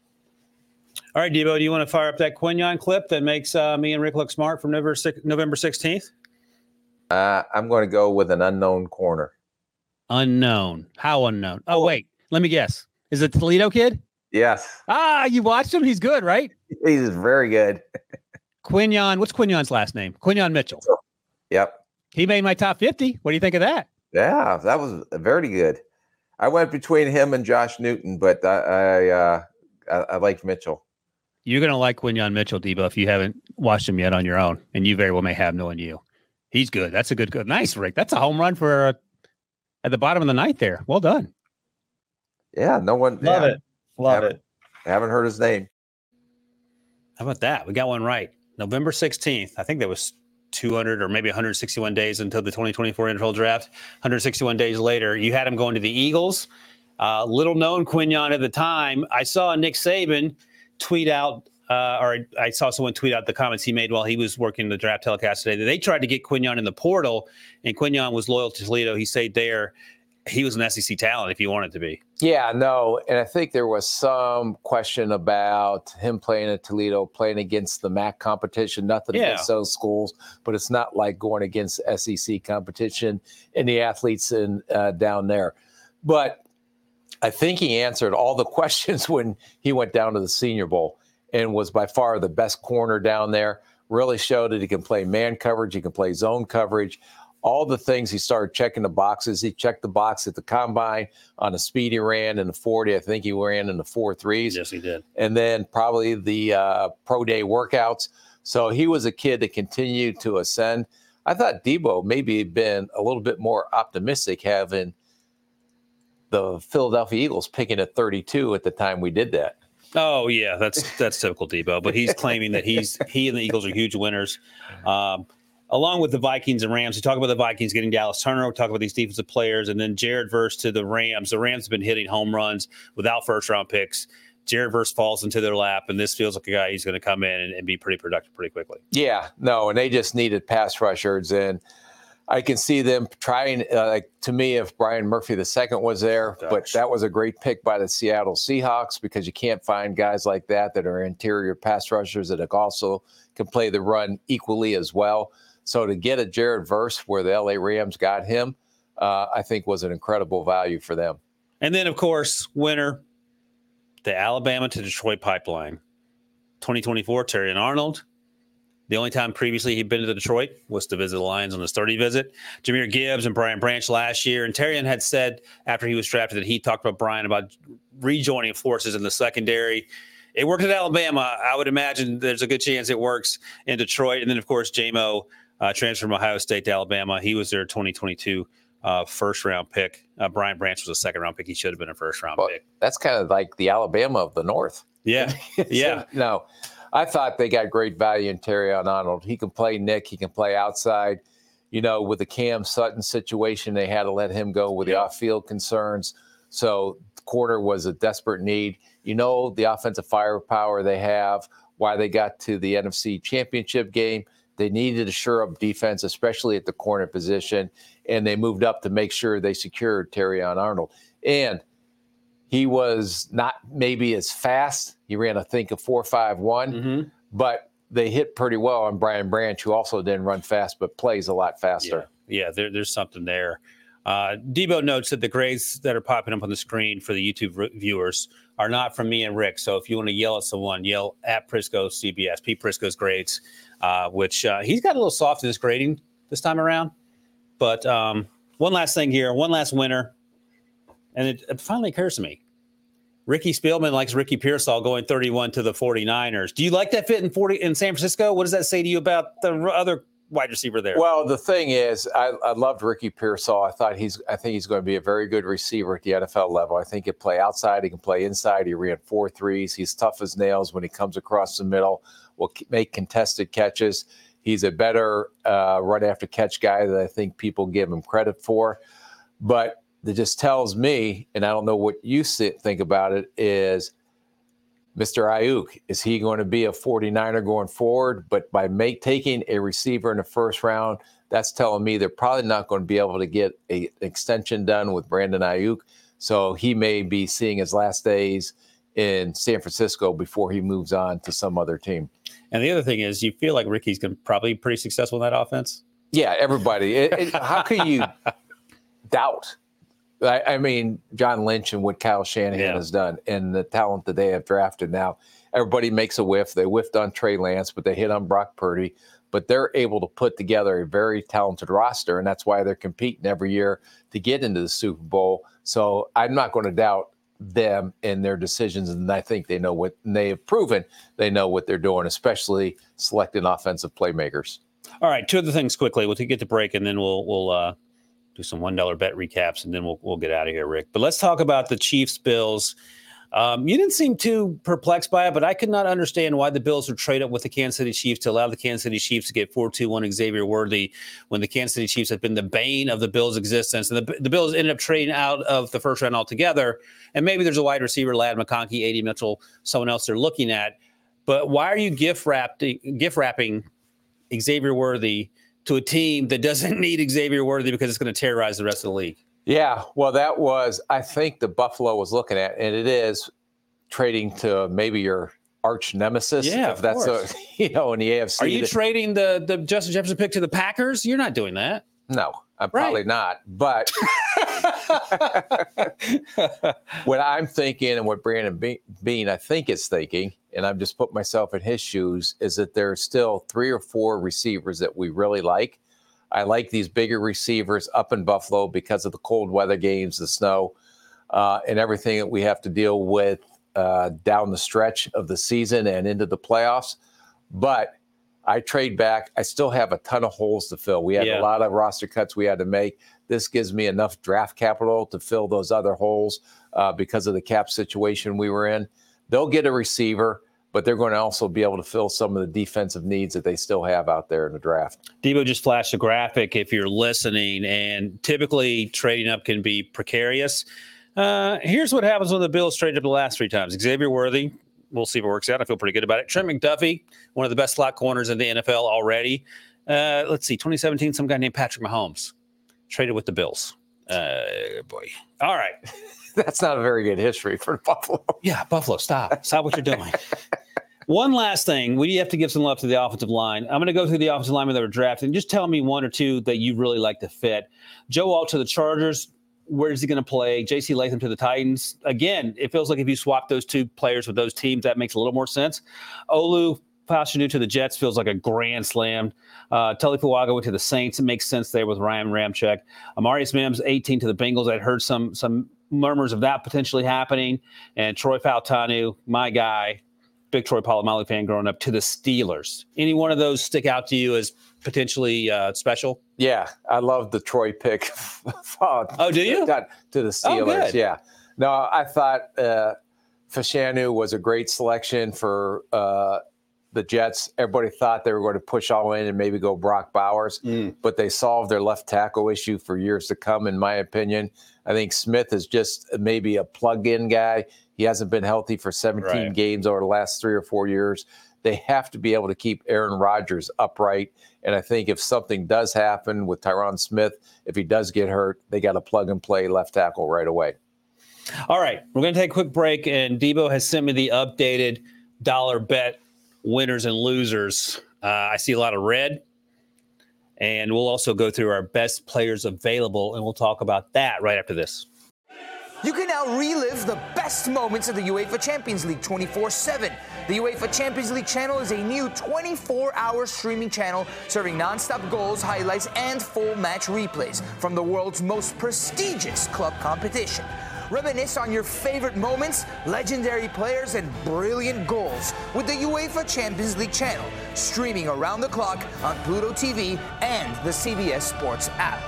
All right, Debo, do you want to fire up that Quinyon clip that makes uh, me and Rick look smart from November sixteenth? Uh, I'm going to go with an unknown corner. Unknown. How unknown? Oh, wait. Let me guess. Is it Toledo kid? Yes. Ah, you watched him? He's good, right? He's very good. Quinyon. What's Quinyon's last name? Quinyon Mitchell. Yep. He made my top fifty. What do you think of that? Yeah, that was very good. I went between him and Josh Newton, but I I, uh, I, I like Mitchell. You're going to like Quinyon Mitchell, Debo, if you haven't watched him yet on your own, and you very well may have, knowing you. He's good. That's a good, good. Nice, Rick. That's a home run for uh, at the bottom of the ninth there. Well done. Yeah, no one. Love yeah, it. Love haven't, it. I haven't heard his name. How about that? We got one right. November sixteenth. I think that was two hundred or maybe one hundred sixty-one days until the twenty twenty-four N F L draft. one hundred sixty-one days later, you had him going to the Eagles. Uh, little known Quinyon at the time. I saw Nick Saban tweet out, uh, or I saw someone tweet out the comments he made while he was working the draft telecast today, that they tried to get Quinyon in the portal, and Quinyon was loyal to Toledo. He stayed there. He was an S E C talent if he wanted to be. Yeah, no, and I think there was some question about him playing at Toledo, playing against the M A C competition. Nothing Yeah. against those schools, but it's not like going against S E C competition and the athletes in uh, down there. But I think he answered all the questions when he went down to the Senior Bowl and was by far the best corner down there. Really showed that he can play man coverage, he can play zone coverage. All the things he started checking the boxes. He checked the box at the combine on the speed he ran in the forty. I think he ran in the four threes. Yes, he did. And then probably the uh, pro day workouts. So he was a kid that continued to ascend. I thought Debo maybe had been a little bit more optimistic having the Philadelphia Eagles picking at thirty-two at the time we did that. Oh yeah, that's that's typical Debo. But he's claiming that he's he and the Eagles are huge winners. Um, along with the Vikings and Rams, we talk about the Vikings getting Dallas Turner. We talk about these defensive players, and then Jared Verse to the Rams. The Rams have been hitting home runs without first-round picks. Jared Verse falls into their lap, and this feels like a guy who's going to come in and, and be pretty productive pretty quickly. Yeah, no, and they just needed pass rushers, and I can see them trying, uh, like to me, if Brian Murphy the second was there, Gosh. But that was a great pick by the Seattle Seahawks because you can't find guys like that that are interior pass rushers that also can play the run equally as well. So to get a Jared Verse where the L A Rams got him, uh, I think was an incredible value for them. And then, of course, winner, the Alabama to Detroit pipeline. twenty twenty-four, Terrion Arnold. The only time previously he'd been to Detroit was to visit the Lions on his thirty visit. Jahmyr Gibbs and Brian Branch last year. And Terrion had said after he was drafted that he talked about Brian about rejoining forces in the secondary. It worked at Alabama. I would imagine there's a good chance it works in Detroit. And then, of course, J-Mo uh, transferred from Ohio State to Alabama. He was their twenty twenty-two uh, first-round pick. Uh, Brian Branch was a second-round pick. He should have been a first-round well, pick. That's kind of like the Alabama of the North. Yeah, yeah. So, no, I thought they got great value in Terrion Arnold. He can play Nick. He can play outside. You know, with the Cam Sutton situation, they had to let him go with the yeah. off-field concerns. So corner was a desperate need. You know, the offensive firepower they have, why they got to the N F C Championship game. They needed to shore up defense, especially at the corner position, and they moved up to make sure they secured Terrion Arnold. And he was not maybe as fast. He ran, I think, a four five one, mm-hmm. but they hit pretty well on Brian Branch, who also didn't run fast but plays a lot faster. Yeah, yeah there, there's something there. Uh, Debo notes that the grades that are popping up on the screen for the YouTube re- viewers are not from me and Rick. So if you want to yell at someone, yell at Prisco C B S, Pete Prisco's grades, uh, which uh, he's got a little soft in his grading this time around. But um, one last thing here, one last winner. And it, it finally occurs to me. Ricky Spielman likes Ricky Pearsall going thirty-one to the 49ers. Do you like that fit in forty in San Francisco? What does that say to you about the other wide receiver there? Well, the thing is, I, I loved Ricky Pearsall. I thought he's, I think he's going to be a very good receiver at the N F L level. I think he can play outside. He can play inside. He ran four threes. He's tough as nails when he comes across the middle. Will make contested catches. He's a better uh, run after catch guy that I think people give him credit for. But that just tells me, and I don't know what you think about it, is Mister Ayuk, is he going to be a 49er going forward? But by make, taking a receiver in the first round, that's telling me they're probably not going to be able to get a, an extension done with Brandon Ayuk. So he may be seeing his last days in San Francisco before he moves on to some other team. And the other thing is, you feel like Ricky's going to probably be pretty successful in that offense? Yeah, everybody. it, it, how can you doubt? I, I mean, John Lynch and what Kyle Shanahan yeah. has done and the talent that they have drafted now. Everybody makes a whiff. They whiffed on Trey Lance, but they hit on Brock Purdy. But they're able to put together a very talented roster, and that's why they're competing every year to get into the Super Bowl. So I'm not going to doubt them and their decisions, and I think they know what – and they have proven they know what they're doing, especially selecting offensive playmakers. All right, two other things quickly. We'll get to break, and then we'll we'll uh, – do some one dollar bet recaps, and then we'll we'll get out of here, Rick. But let's talk about the Chiefs Bills. Um, you didn't seem too perplexed by it, but I could not understand why the Bills would trade up with the Kansas City Chiefs to allow the Kansas City Chiefs to get four two one Xavier Worthy when the Kansas City Chiefs have been the bane of the Bills' existence. And the, the Bills ended up trading out of the first round altogether. And maybe there's a wide receiver, Ladd McConkey, A D Mitchell, someone else they're looking at. But why are you gift wrapping, gift wrapping Xavier Worthy to a team that doesn't need Xavier Worthy because it's going to terrorize the rest of the league? Yeah, well, that was, I think the Buffalo was looking at, and it is trading to maybe your arch nemesis. Yeah, if that's a, you know, in the A F C. Are you that, trading the, the Justin Jefferson pick to the Packers? You're not doing that. No, I'm right. probably not. But what I'm thinking and what Brandon Beane, I think, is thinking, and I'm just putting myself in his shoes, is that there's still three or four receivers that we really like. I like these bigger receivers up in Buffalo because of the cold weather games, the snow, uh, and everything that we have to deal with uh, down the stretch of the season and into the playoffs. But I trade back. I still have a ton of holes to fill. We had yeah. a lot of roster cuts we had to make. This gives me enough draft capital to fill those other holes uh, because of the cap situation we were in. They'll get a receiver. but they're going to also be able to fill some of the defensive needs that they still have out there in the draft. Debo just flashed a graphic if you're listening, and typically trading up can be precarious. Uh, here's what happens when the Bills traded up the last three times. Xavier Worthy, we'll see if it works out. I feel pretty good about it. Trent McDuffie, one of the best slot corners in the N F L already. Uh, let's see, twenty seventeen, some guy named Patrick Mahomes traded with the Bills. Uh, boy. All right. That's not a very good history for Buffalo. Yeah, Buffalo, stop. Stop what you're doing. One last thing. We have to give some love to the offensive line. I'm going to go through the offensive linemen that were drafted. And just tell me one or two that you really like to fit. Joe Alt to the Chargers. Where is he going to play? J C Latham to the Titans. Again, it feels like if you swap those two players with those teams, that makes a little more sense. Olu Fashanu to the Jets feels like a grand slam. Uh, Tully Fuaga went to the Saints. It makes sense there with Ryan Ramczyk. Amarius Mims, eighteen to the Bengals. I'd heard some some murmurs of that potentially happening. And Troy Fautanu, my guy, big Troy Polamalu fan growing up, to the Steelers. Any one of those stick out to you as potentially uh, special? Yeah, I love the Troy pick. Oh, do you? To the Steelers, oh, yeah. No, I thought uh, Fashanu was a great selection for uh, the Jets. Everybody thought they were going to push all in and maybe go Brock Bowers, mm. but they solved their left tackle issue for years to come, in my opinion. I think Smith is just maybe a plug-in guy. He hasn't been healthy for seventeen right. games over the last three or four years. They have to be able to keep Aaron Rodgers upright. And I think if something does happen with Tyron Smith, if he does get hurt, they got to plug and play left tackle right away. All right, we're going to take a quick break, and Debo has sent me the updated dollar bet winners and losers. Uh, I see a lot of red, and we'll also go through our best players available, and we'll talk about that right after this. You can now relive the best moments of the UEFA Champions League twenty-four seven. The UEFA Champions League channel is a new twenty-four hour streaming channel serving non-stop goals, highlights, and full match replays from the world's most prestigious club competition. Reminisce on your favorite moments, legendary players, and brilliant goals with the UEFA Champions League channel, streaming around the clock on Pluto T V and the C B S Sports app.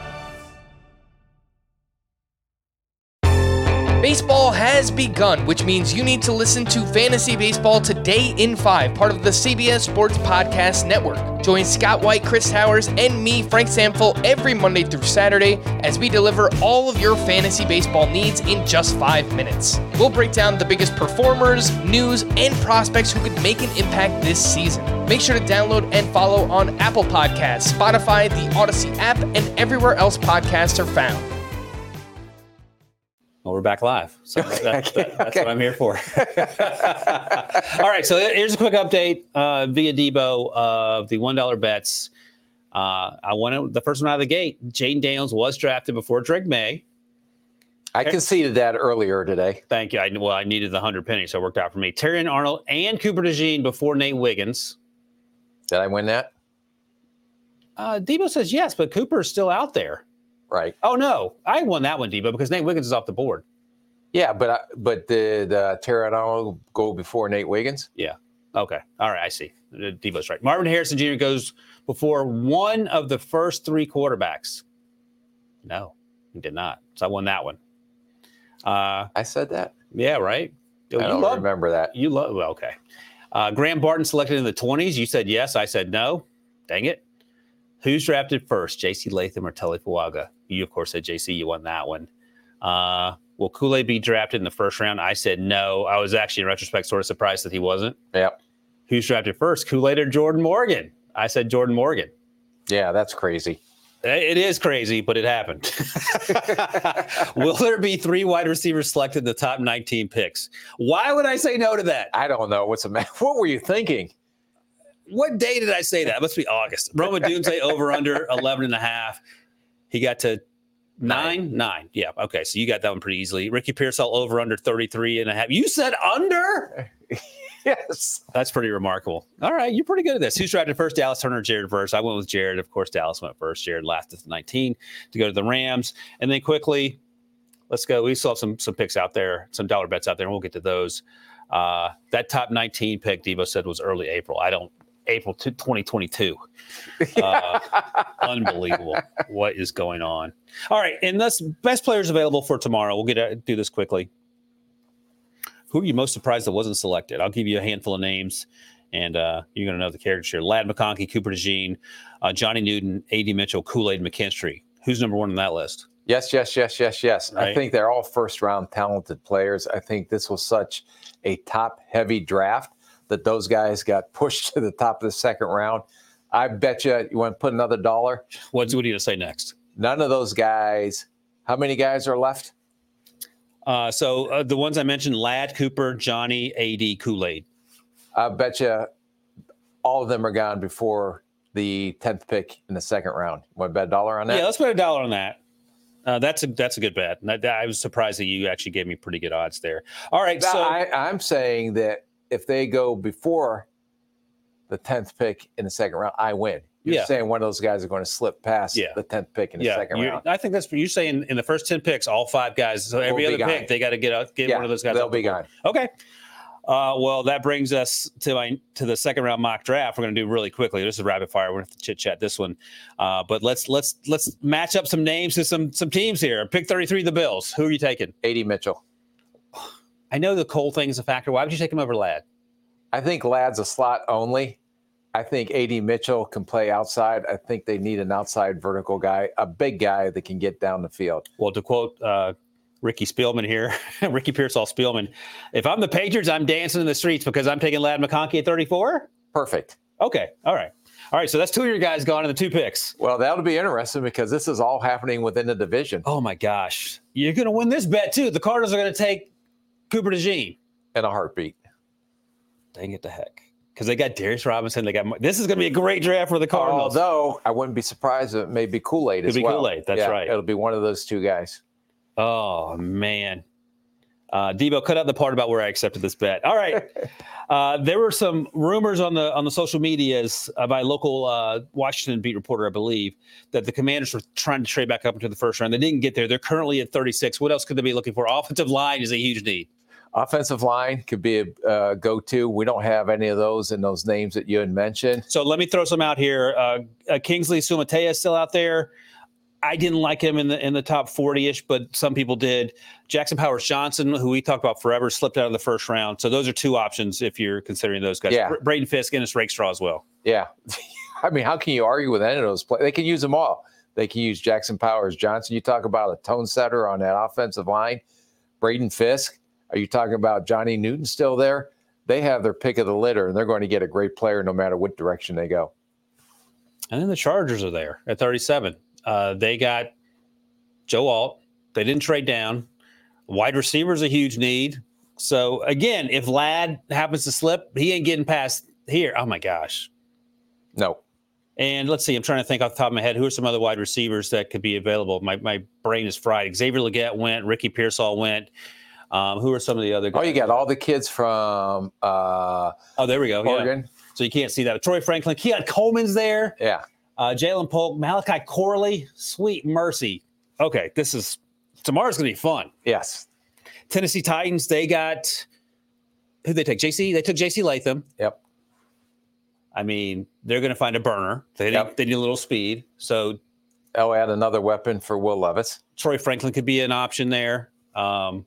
Baseball has begun, which means you need to listen to Fantasy Baseball Today in five, part of the C B S Sports Podcast Network. Join Scott White, Chris Towers, and me, Frank Samfel, every Monday through Saturday as we deliver all of your fantasy baseball needs in just five minutes. We'll break down the biggest performers, news, and prospects who could make an impact this season. Make sure to download and follow on Apple Podcasts, Spotify, the Odyssey app, and everywhere else podcasts are found. Well, we're back live. So that, that, that's okay. What I'm here for. All right. So here's a quick update uh, via Debo of the one dollar bets. Uh, I wanted the first one out of the gate. Jaden Daniels was drafted before Drake May. I conceded that earlier today. Thank you. I, well, I needed the one hundred pennies, so it worked out for me. Terrion Arnold and Cooper DeJean before Nate Wiggins. Did I win that? Uh, Debo says yes, but Cooper is still out there. Right. Oh, no. I won that one, Debo, because Nate Wiggins is off the board. Yeah, but uh, but did uh, Terrion Arnold go before Nate Wiggins? Yeah. Okay. All right. I see. Debo's right. Marvin Harrison Junior goes before one of the first three quarterbacks. No, he did not. So I won that one. Uh, I said that? Yeah, right? I you don't love, remember that. You love, well, okay. Uh, Graham Barton selected in the twenties. You said yes. I said no. Dang it. Who's drafted first, J C Latham or Tully Fuaga? You, of course, said J C. You won that one. Uh, will Kool-Aid be drafted in the first round? I said no. I was actually, in retrospect, sort of surprised that he wasn't. Yep. Who's drafted first, Kool-Aid or Jordan Morgan? I said Jordan Morgan. Yeah, that's crazy. It is crazy, but it happened. Will there be three wide receivers selected in the top nineteen picks? Why would I say no to that? I don't know. What's the matter? What were you thinking? What day did I say that? It must be August. Roma Dunze over under eleven and a half. He got to nine, nine. Nine. Yeah. Okay. So you got that one pretty easily. Ricky Pearsall over under thirty-three and a half. You said under? Yes. That's pretty remarkable. All right. You're pretty good at this. Who's drafted first? Dallas Turner, Jared Verse. I went with Jared. Of course, Dallas went first. Jared last at nineteen to go to the Rams. And then quickly, let's go. We still have some, some picks out there, some dollar bets out there, and we'll get to those. Uh, that top nineteen pick, Devo said, was early April. I don't. April twenty twenty-two. Uh, unbelievable. What is going on? All right. And that's best players available for tomorrow. We'll get to do this quickly. Who are you most surprised that wasn't selected? I'll give you a handful of names, and uh, you're going to know the characters here. Ladd McConkey, Cooper DeJean, uh, Johnny Newton, A D Mitchell, Kool-Aid McKinstry. Who's number one on that list? Yes, yes, yes, yes, yes. Right. I think they're all first-round talented players. I think this was such a top-heavy draft that those guys got pushed to the top of the second round. I bet you, you want to put another dollar? What's what do you say next? None of those guys. How many guys are left? Uh, so uh, the ones I mentioned, Ladd, Cooper, Johnny, A D, Kool-Aid. I bet you all of them are gone before the tenth pick in the second round. Want to bet a dollar on that? Yeah, let's put a dollar on that. Uh, that's a that's a good bet. I, I was surprised that you actually gave me pretty good odds there. All right, now, so I, I'm saying that if they go before the tenth pick in the second round, I win. You're yeah. saying one of those guys are going to slip past yeah. the tenth pick in the yeah. second you're, round. I think that's you're saying in the first ten picks, all five guys. So every other gone. pick, they got to get out, get yeah, one of those guys. They'll be gone. Okay. Uh, well, that brings us to my to the second round mock draft. We're going to do really quickly. This is rapid fire. We're going to have to chit chat this one, uh, but let's let's let's match up some names to some some teams here. Pick thirty-three, the Bills. Who are you taking? A D Mitchell. I know the Cole thing is a factor. Why would you take him over Ladd? I think Ladd's a slot only. I think A D Mitchell can play outside. I think they need an outside vertical guy, a big guy that can get down the field. Well, to quote uh, Ricky Spielman here, Ricky Pearsall Spielman, if I'm the Patriots, I'm dancing in the streets because I'm taking Ladd McConkey at thirty-four? Perfect. Okay. All right. All right. So that's two of your guys gone in the two picks. Well, that'll be interesting because this is all happening within the division. Oh, my gosh. You're going to win this bet, too. The Cardinals are going to take Cooper DeJean. In a heartbeat. Dang it to heck. Because they got Darius Robinson. They got this is going to be a great draft for the Cardinals. Although I wouldn't be surprised if it may be Kool-Aid as be well. Kool-Aid. That's yeah, right. It'll be one of those two guys. Oh, man. Uh, Debo, cut out the part about where I accepted this bet. All right. uh, there were some rumors on the on the social medias uh, by a local uh, Washington beat reporter, I believe, that the Commanders were trying to trade back up into the first round. They didn't get there. They're currently at thirty-six. What else could they be looking for? Offensive line is a huge need. Offensive line could be a uh, go-to. We don't have any of those in those names that you had mentioned. So let me throw some out here. Uh, uh, Kingsley Sumatea is still out there. I didn't like him in the in the top forty-ish, but some people did. Jackson Powers Johnson, who we talked about forever, slipped out of the first round. So those are two options if you're considering those guys. Yeah. Br- Braden Fisk and Rakestraw as well. Yeah. I mean, how can you argue with any of those players? They can use them all. They can use Jackson Powers Johnson. You talk about a tone setter on that offensive line. Braden Fisk. Are you talking about Johnny Newton still there? They have their pick of the litter, and they're going to get a great player no matter what direction they go. And then the Chargers are there at thirty-seven. Uh, they got Joe Alt. They didn't trade down. Wide receiver is a huge need. So, again, if Ladd happens to slip, he ain't getting past here. Oh, my gosh. No. And let's see. I'm trying to think off the top of my head. Who are some other wide receivers that could be available? My my brain is fried. Xavier Legette went. Ricky Pearsall went. Um, who are some of the other guys? Oh, you got all the kids from uh, oh, there we go. Oregon. Yeah. So you can't see that. Troy Franklin. Keon Coleman's there. Yeah. Uh, Jalen Polk. Malachi Corley. Sweet mercy. Okay, this is – tomorrow's going to be fun. Yes. Tennessee Titans, they got – who'd they take? J C? They took J C Latham. Yep. I mean, they're going to find a burner. They need, yep. they need a little speed. So – they'll add another weapon for Will Levis. Troy Franklin could be an option there. Um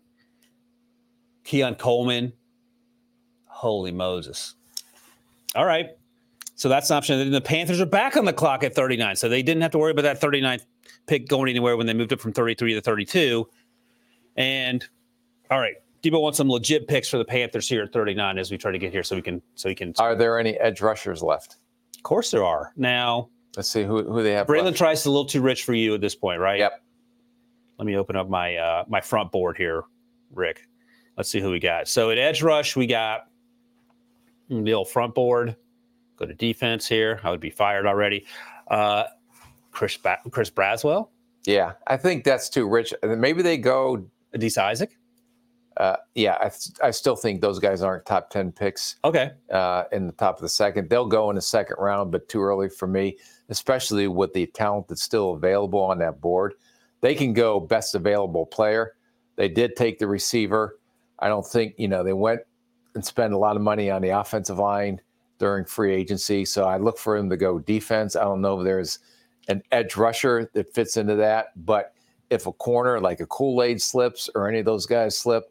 Keon Coleman. Holy Moses. All right. So that's an option. And the Panthers are back on the clock at thirty-nine. So they didn't have to worry about that thirty-ninth pick going anywhere when they moved up from thirty-three to thirty-two. And all right. Debo wants some legit picks for the Panthers here at thirty-nine as we try to get here so we can so we can Are there any edge rushers left? Of course there are. Now let's see who who they have. Braylon Trice is a little too rich for you at this point, right? Yep. Let me open up my uh, my front board here, Rick. Let's see who we got. So at edge rush, we got the old front board. Go to defense here. I would be fired already. Uh, Chris ba- Chris Braswell. Yeah, I think that's too rich. Maybe they go Adisa Isaac. Uh, yeah, I, I still think those guys aren't top ten picks. Okay. Uh, in the top of the second, they'll go in the second round, but too early for me, especially with the talent that's still available on that board. They can go best available player. They did take the receiver. I don't think, you know, they went and spent a lot of money on the offensive line during free agency. So I look for him to go defense. I don't know if there's an edge rusher that fits into that. But if a corner like a Kool-Aid slips or any of those guys slip,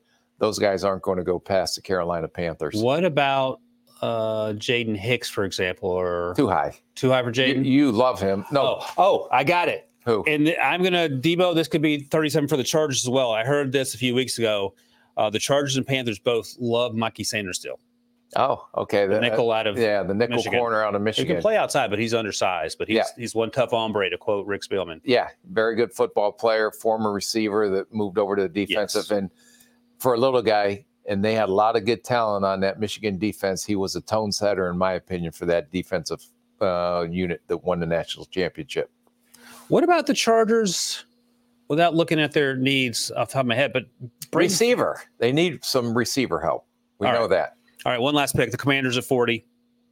those guys aren't going to go past the Carolina Panthers. What about uh, Jaden Hicks, for example? Or Too high. Too high for Jaden? You, you love him. No. Oh, oh, I got it. Who? And th- I'm going to, Debo, this could be thirty-seven for the Chargers as well. I heard this a few weeks ago. Uh, the Chargers and Panthers both love Mikey Sanders still. Oh, okay. The, the nickel out of Yeah, the nickel Michigan. corner out of Michigan. He can play outside, but he's undersized. But he's Yeah. he's one tough hombre, to quote Rick Spielman. Yeah, very good football player, former receiver that moved over to the defensive. Yes. And for a little guy, and they had a lot of good talent on that Michigan defense, he was a tone setter, in my opinion, for that defensive uh, unit that won the national championship. What about the Chargers, without looking at their needs off the top of my head, but Brady- Receiver. They need some receiver help. We All know right. that. All right, one last pick. The Commanders at forty.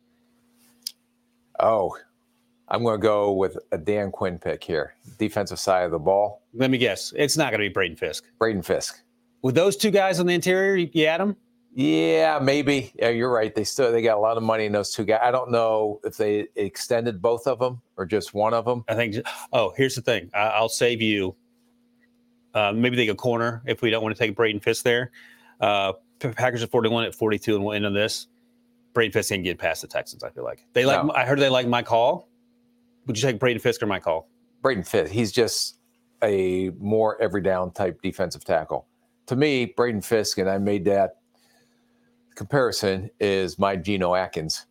Oh, I'm going to go with a Dan Quinn pick here. Defensive side of the ball. Let me guess. It's not going to be Braden Fisk. Braden Fisk. With those two guys on the interior, you, you add them? Yeah, maybe. Yeah, you're right. They still they got a lot of money in those two guys. I don't know if they extended both of them or just one of them. I think. Oh, here's the thing. I, I'll save you. Uh, maybe they go corner if we don't want to take Braden Fisk there. Uh, Packers at forty-one at forty-two, and we'll end on this. Braden Fisk ain't get past the Texans. I feel like they like. No. I heard they like Mike Hall. Would you take Braden Fisk or Mike Hall? Braden Fisk. He's just a more every down type defensive tackle. To me, Braden Fisk, and I made that comparison, is my Geno Atkins.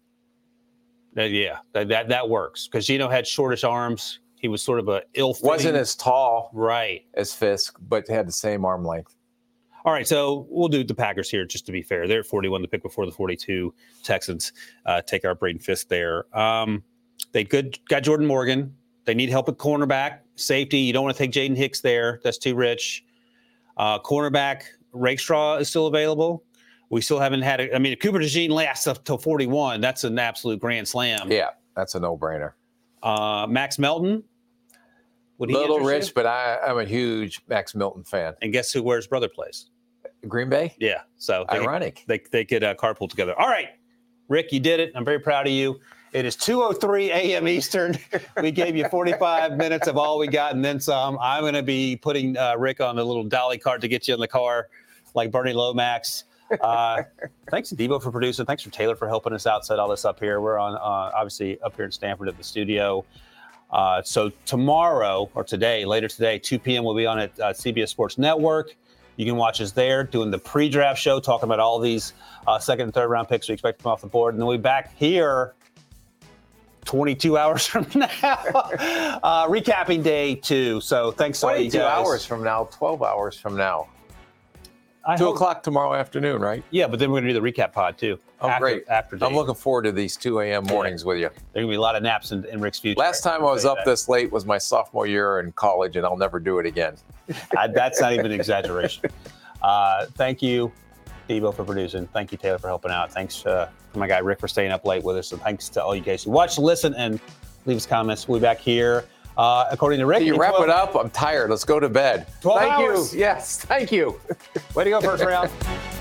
Uh, yeah, that that, that works because Geno had shortish arms. He was sort of a ill-fitting. Wasn't as tall, right, as Fisk, but had the same arm length. All right, so we'll do the Packers here just to be fair. They're at forty-one, the pick before the forty-two. Texans uh, take our Braden Fisk there. Um, they good got Jordan Morgan. They need help at cornerback, safety. You don't want to take Jaden Hicks there. That's too rich. Uh, cornerback, Rakestraw is still available. We still haven't had a, I mean, if Cooper DeJean lasts up till forty-one, that's an absolute grand slam. Yeah, that's a no-brainer. Uh, Max Melton. Would he Little interest rich, you? but I, I'm a huge Max Milton fan. And guess who where his brother plays? Green Bay? Yeah. So they ironic. Could, they they could uh, carpool together. All right, Rick, you did it. I'm very proud of you. It is two oh three a.m. Eastern. We gave you forty-five minutes of all we got and then some. I'm going to be putting uh, Rick on the little dolly cart to get you in the car like Bernie Lomax. Uh, thanks to Debo for producing. Thanks for Taylor for helping us out, set all this up here. We're on, uh, obviously, up here in Stanford at the studio. Uh, so tomorrow or today, later today, two p.m., we'll be on at uh, C B S Sports Network. You can watch us there doing the pre-draft show, talking about all these uh, second and third round picks we expect to come off the board. And then we'll be back here twenty-two hours from now, uh, recapping day two. So thanks to all you guys. twenty-two hours from now, twelve hours from now. I Two hope- o'clock tomorrow afternoon, right? Yeah, but then we're going to do the recap pod too. Oh, after, great. After day. I'm looking forward to these two a.m. mornings with you. There are going to be a lot of naps in, in Rick's future. Last time I was up this late was my sophomore year in college, and I'll never do it again. I, that's not even an exaggeration. Uh, thank you, Debo, for producing. Thank you, Taylor, for helping out. Thanks uh, to my guy Rick for staying up late with us. And thanks to all you guys who watch, listen, and leave us comments. We'll be back here. Uh, according to Rick, Can you wrap twelve it up? I'm tired. Let's go to bed. twelve Thank hours. you. Yes, thank you. Way to go, first round.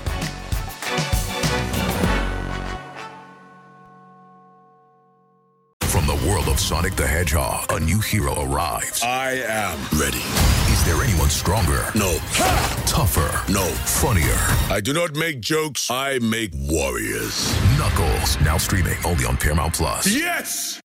From the world of Sonic the Hedgehog, a new hero arrives. I am ready. Is there anyone stronger? No. Tougher? No. Funnier? I do not make jokes. I make warriors. Knuckles, now streaming only on Paramount Plus. Yes!